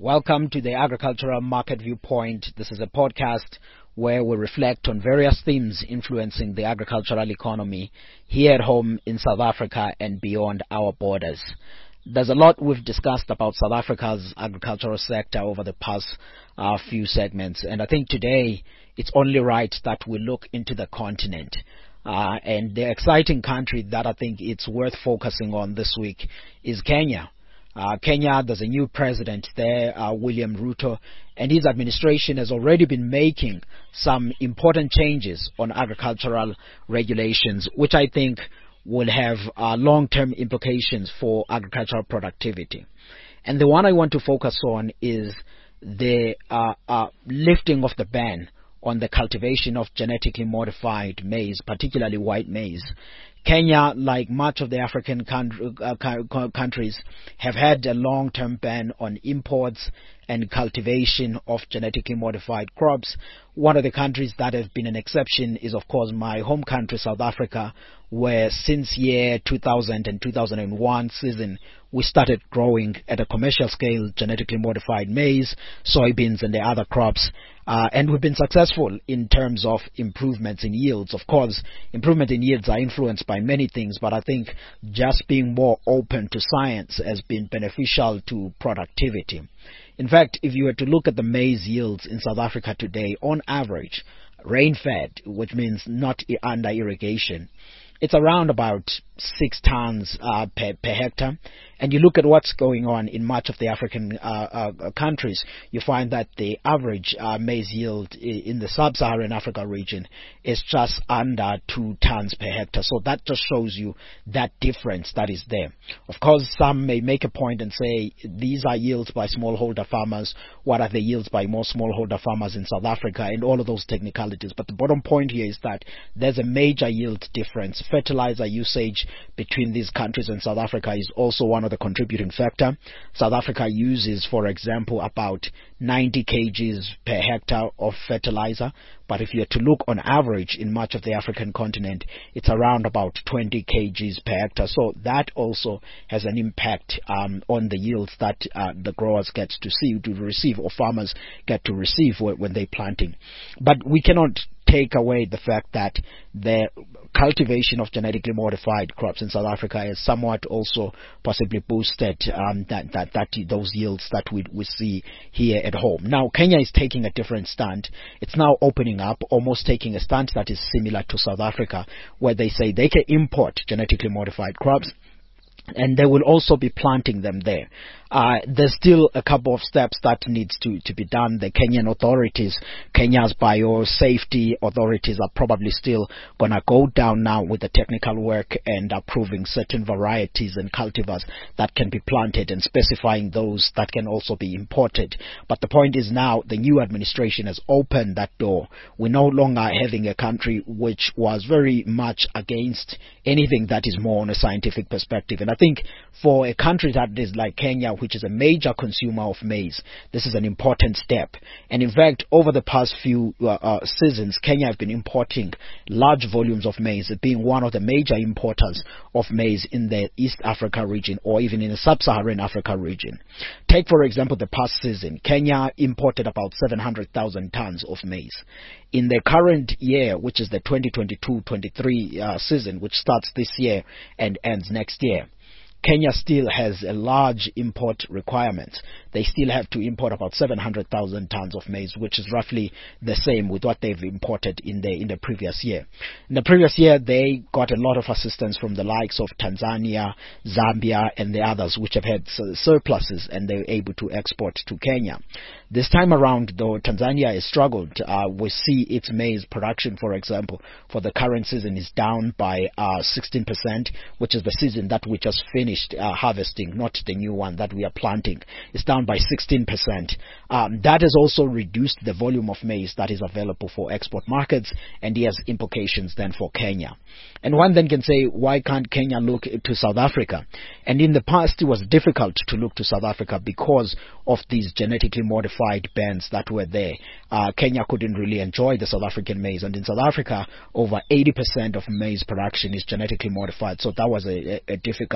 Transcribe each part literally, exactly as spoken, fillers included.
Welcome to the Agricultural Market Viewpoint. This is a podcast where we reflect on various themes influencing the agricultural economy here at home in South Africa and beyond our borders. There's a lot we've discussed about South Africa's agricultural sector over the past uh, few segments, and I think today it's only right that we look into the continent. Uh, and the exciting country that I think it's worth focusing on this week is Kenya. Uh, Kenya, there's a new president there, uh, William Ruto, and his administration has already been making some important changes on agricultural regulations, which I think will have uh, long-term implications for agricultural productivity. And the one I want to focus on is the uh, uh, lifting of the ban on the cultivation of genetically modified maize, particularly white maize. Kenya, like much of the African country, uh, countries, have had a long-term ban on imports and cultivation of genetically modified crops. One of the countries that has been an exception is, of course, my home country, South Africa, where since year two thousand and two thousand one season, we started growing at a commercial scale genetically modified maize, soybeans, and the other crops. Uh, and we've been successful in terms of improvements in yields. Of course, improvement in yields are influenced by many things, but I think just being more open to science has been beneficial to productivity. In fact, if you were to look at the maize yields in South Africa today, on average, rain-fed, which means not under irrigation, it's around about six tons uh, per, per hectare. And you look at what's going on in much of the African uh, uh, countries, you find that the average uh, maize yield in the sub-Saharan Africa region is just under two tons per hectare. So that just shows you that difference that is there. Of course, some may make a point and say these are yields by smallholder farmers. What are the yields by more smallholder farmers in South Africa, and all of those technicalities. But the bottom point here is that there's a major yield difference. Fertilizer usage between these countries and South Africa is also one of the contributing factor. South Africa uses, for example, about ninety kilograms per hectare of fertilizer, but if you are to look on average in much of the African continent, it's around about twenty kilograms per hectare. So that also has an impact um, on the yields that uh, the growers get to see, to receive, or farmers get to receive when they're planting. But we cannot take away the fact that the cultivation of genetically modified crops in South Africa has somewhat also possibly boosted um, that, that, that those yields that we, we see here at home. Now, Kenya is taking a different stand. It's now opening up, almost taking a stance that is similar to South Africa, where they say they can import genetically modified crops, and they will also be planting them there. Uh, there's still a couple of steps that needs to, to be done. The Kenyan authorities, Kenya's biosafety authorities are probably still going to go down now with the technical work and approving certain varieties and cultivars that can be planted and specifying those that can also be imported. But the point is now the new administration has opened that door. We're no longer having a country which was very much against anything that is more on a scientific perspective. And I think for a country that is like Kenya, which is a major consumer of maize, this is an important step. And in fact, over the past few uh, uh, seasons, Kenya have been importing large volumes of maize, being one of the major importers of maize in the East Africa region, or even in the Sub-Saharan Africa region. Take, for example, the past season, Kenya imported about seven hundred thousand tons of maize. In the current year, which is the twenty twenty-two twenty-three uh, season, which starts this year and ends next year, Kenya still has a large import requirement. They still have to import about seven hundred thousand tons of maize, which is roughly the same with what they've imported in the in the previous year. In the previous year, they got a lot of assistance from the likes of Tanzania, Zambia, and the others, which have had surpluses, and they were able to export to Kenya. This time around, though, Tanzania has struggled. Uh, we see its maize production, for example, for the current season is down by uh, sixteen percent, which is the season that we just finished uh, harvesting, not the new one that we are planting. It's down by sixteen percent. Um, that has also reduced the volume of maize that is available for export markets, and it has implications then for Kenya. And one then can say, why can't Kenya look to South Africa? And in the past, it was difficult to look to South Africa because of these genetically modified bans that were there. Uh, Kenya couldn't really enjoy the South African maize, and in South Africa, over eighty percent of maize production is genetically modified, so that was a, a, a difficult.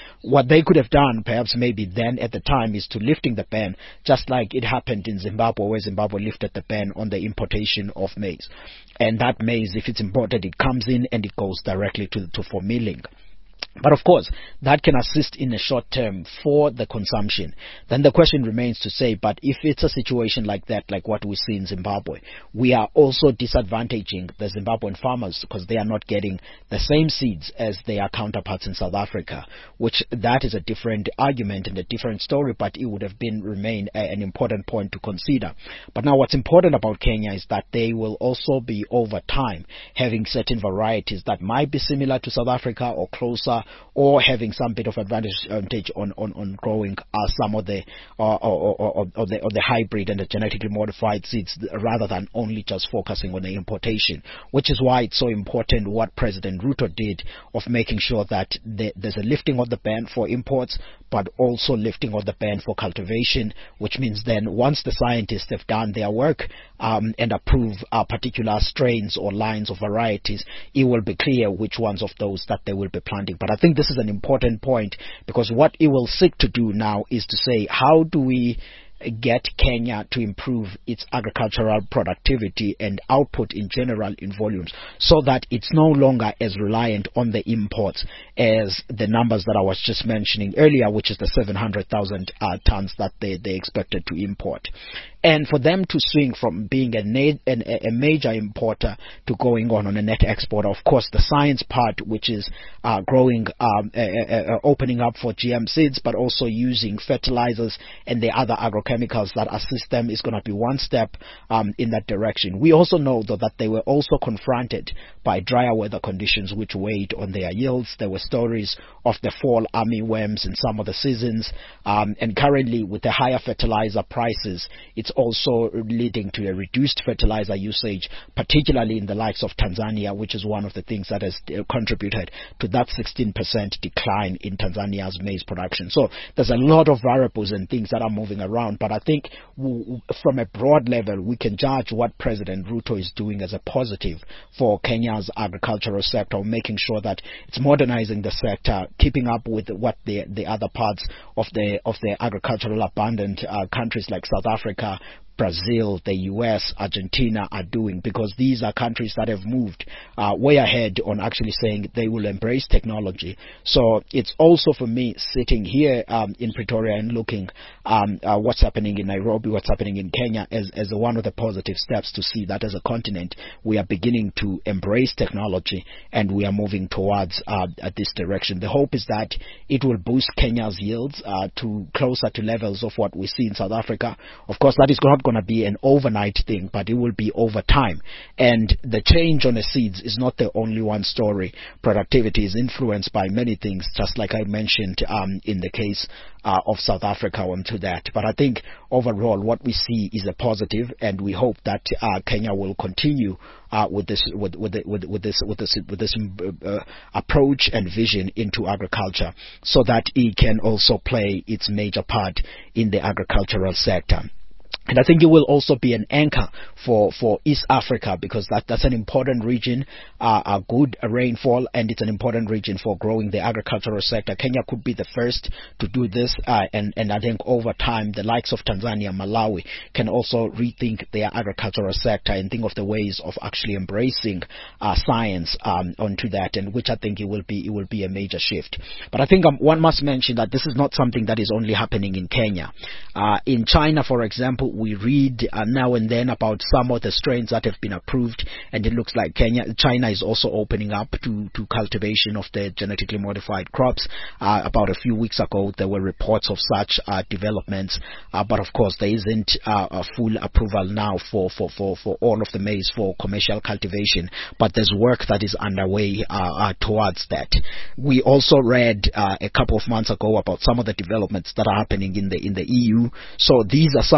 What they could have done, perhaps maybe then at the time, is to lifting the ban, just like it happened in Zimbabwe, where Zimbabwe lifted the ban on the importation of maize. And that maize, if it's imported, it comes in and it goes directly to, to for milling. But of course, that can assist in the short term for the consumption. Then the question remains to say, but if it's a situation like that, like what we see in Zimbabwe, we are also disadvantaging the Zimbabwean farmers because they are not getting the same seeds as their counterparts in South Africa, which that is a different argument and a different story, but it would have been remain a, an important point to consider. But now what's important about Kenya is that they will also be over time having certain varieties that might be similar to South Africa or closer, or having some bit of advantage, advantage on, on, on growing uh, some of the, uh, or, or, or the or the hybrid and the genetically modified seeds, rather than only just focusing on the importation, which is why it's so important what President Ruto did of making sure that the, there's a lifting of the ban for imports, but also lifting of the ban for cultivation, which means then once the scientists have done their work um, and approve uh, particular strains or lines of varieties, it will be clear which ones of those that they will be planting. But I think this is an important point, because what it will seek to do now is to say, how do we get Kenya to improve its agricultural productivity and output in general in volumes, so that it's no longer as reliant on the imports as the numbers that I was just mentioning earlier, which is the seven hundred thousand uh, tons that they, they expected to import. And for them to swing from being a, na- an, a major importer to going on on a net exporter, of course, the science part, which is uh, growing, um, uh, uh, opening up for G M seeds, but also using fertilizers and the other agrochemicals that assist them, is going to be one step um, in that direction. We also know, though, that they were also confronted by drier weather conditions, which weighed on their yields. There were stories of the fall armyworms in some of the seasons, um, and currently with the higher fertilizer prices, it's also leading to a reduced fertilizer usage, particularly in the likes of Tanzania, which is one of the things that has uh, contributed to that sixteen percent decline in Tanzania's maize production. So there's a lot of variables and things that are moving around, but I think w- w- from a broad level, we can judge what President Ruto is doing as a positive for Kenya's agricultural sector, making sure that it's modernizing the sector, keeping up with what the the other parts of the of the agricultural abundant uh, countries like South Africa, Brazil, the U S, Argentina are doing, because these are countries that have moved uh, way ahead on actually saying they will embrace technology. So it's also, for me, sitting here um, in Pretoria and looking um, uh, what's happening in Nairobi, what's happening in Kenya, as, as one of the positive steps to see that as a continent we are beginning to embrace technology and we are moving towards uh, this direction. The hope is that it will boost Kenya's yields uh, to closer to levels of what we see in South Africa. Of course, that is not going to be an overnight thing, but it will be over time. And the change on the seeds is not the only one story. Productivity is influenced by many things, just like I mentioned um, in the case uh, of South Africa onto that. But I think overall what we see is a positive, and we hope that uh, Kenya will continue uh, with this with with, the, with with this with this with this uh, approach and vision into agriculture, so that it can also play its major part in the agricultural sector. And I think it will also be an anchor for, for East Africa, because that, that's an important region, uh, a good rainfall, and it's an important region for growing the agricultural sector. Kenya could be the first to do this, uh, and, and I think over time the likes of Tanzania, Malawi can also rethink their agricultural sector and think of the ways of actually embracing uh, science um, onto that, and which I think it will be it will be a major shift. But I think um, one must mention that this is not something that is only happening in Kenya. Uh, in China, for example, we read uh, now and then about some of the strains that have been approved, and it looks like Kenya, China is also opening up to, to cultivation of the genetically modified crops. Uh, about a few weeks ago, there were reports of such uh, developments, uh, but of course there isn't uh, a full approval now for, for, for, for all of the maize for commercial cultivation, but there's work that is underway uh, uh, towards that. We also read uh, a couple of months ago about some of the developments that are happening in the in the E U. So these are some of the things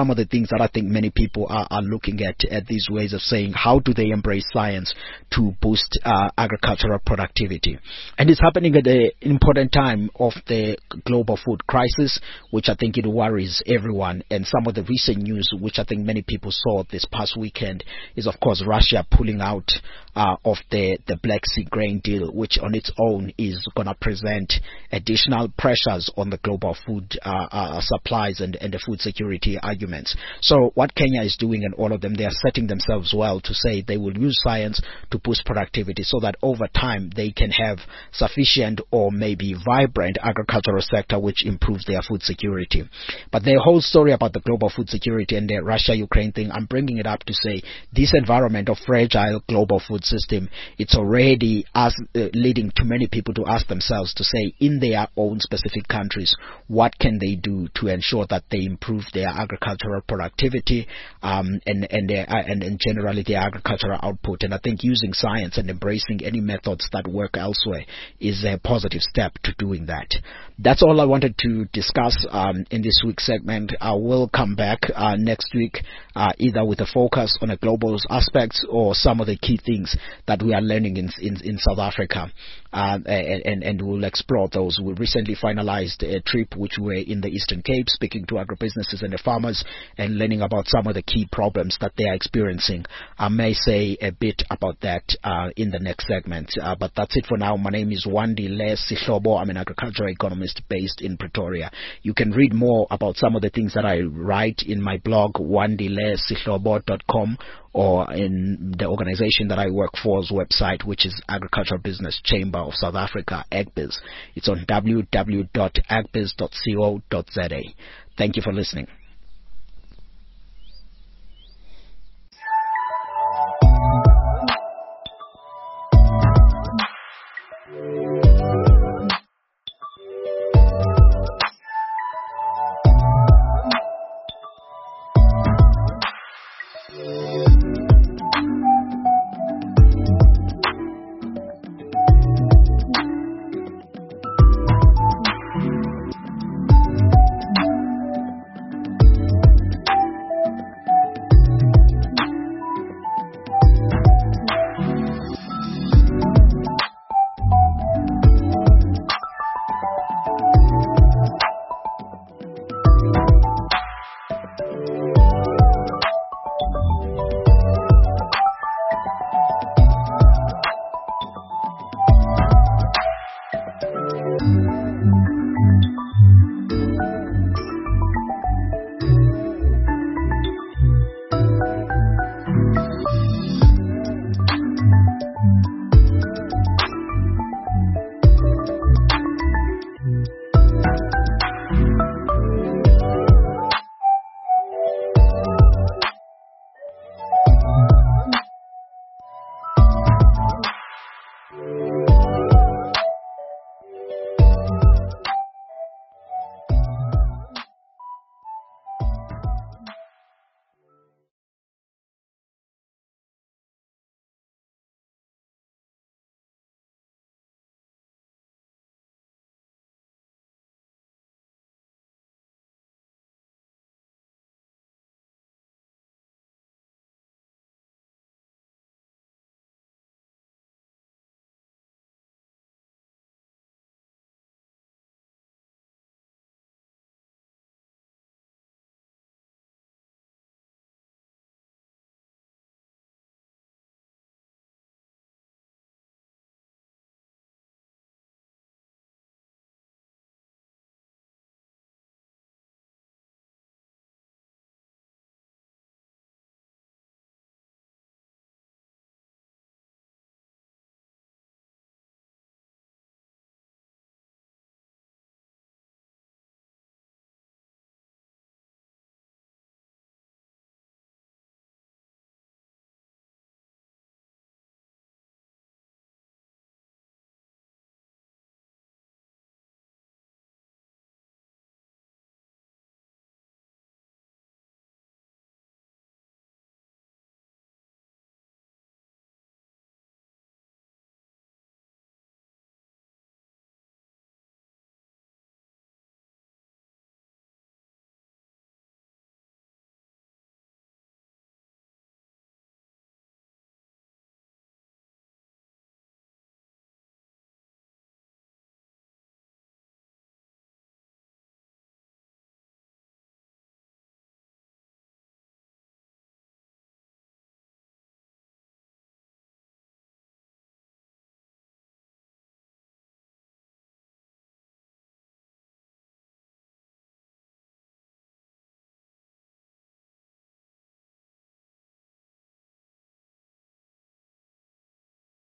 things that I think many people are, are looking at, at these ways of saying, how do they embrace science to boost uh, agricultural productivity? And it's happening at an important time of the global food crisis, which I think it worries everyone. And some of the recent news, which I think many people saw this past weekend, is of course Russia pulling out uh, of the, the Black Sea grain deal, which on its own is going to present additional pressures on the global food uh, uh, supplies and, and the food security arguments. So what Kenya is doing, and all of them, they are setting themselves well to say they will use science to boost productivity so that over time they can have sufficient or maybe vibrant agricultural sector which improves their food security. But the whole story about the global food security and the Russia-Ukraine thing, I'm bringing it up to say this environment of fragile global food system, it's already as, uh, leading to many people to ask themselves to say, in their own specific countries, what can they do to ensure that they improve their agricultural productivity um, and and, their, uh, and and generally their agricultural output. And I think using science and embracing any methods that work elsewhere is a positive step to doing that. That's all I wanted to discuss um, in this week's segment. I will come back uh, next week uh, either with a focus on a global aspects or some of the key things that we are learning in in, in South Africa, uh, and, and, and we'll explore those. We recently finalized a trip which we're in the Eastern Cape, speaking to agribusinesses and the farmers and learning about some of the key problems that they are experiencing. I may say a bit about that uh, in the next segment, uh, but that's it for now. My name is Wandile Sihlobo. I'm an agricultural economist based in Pretoria. You can read more about some of the things that I write in my blog, wandile sihlobo dot com, or in the organization that I work for's website, which is Agricultural Business Chamber of South Africa, AGBIZ. It's on w w w dot agbiz dot co dot za. Thank you for listening.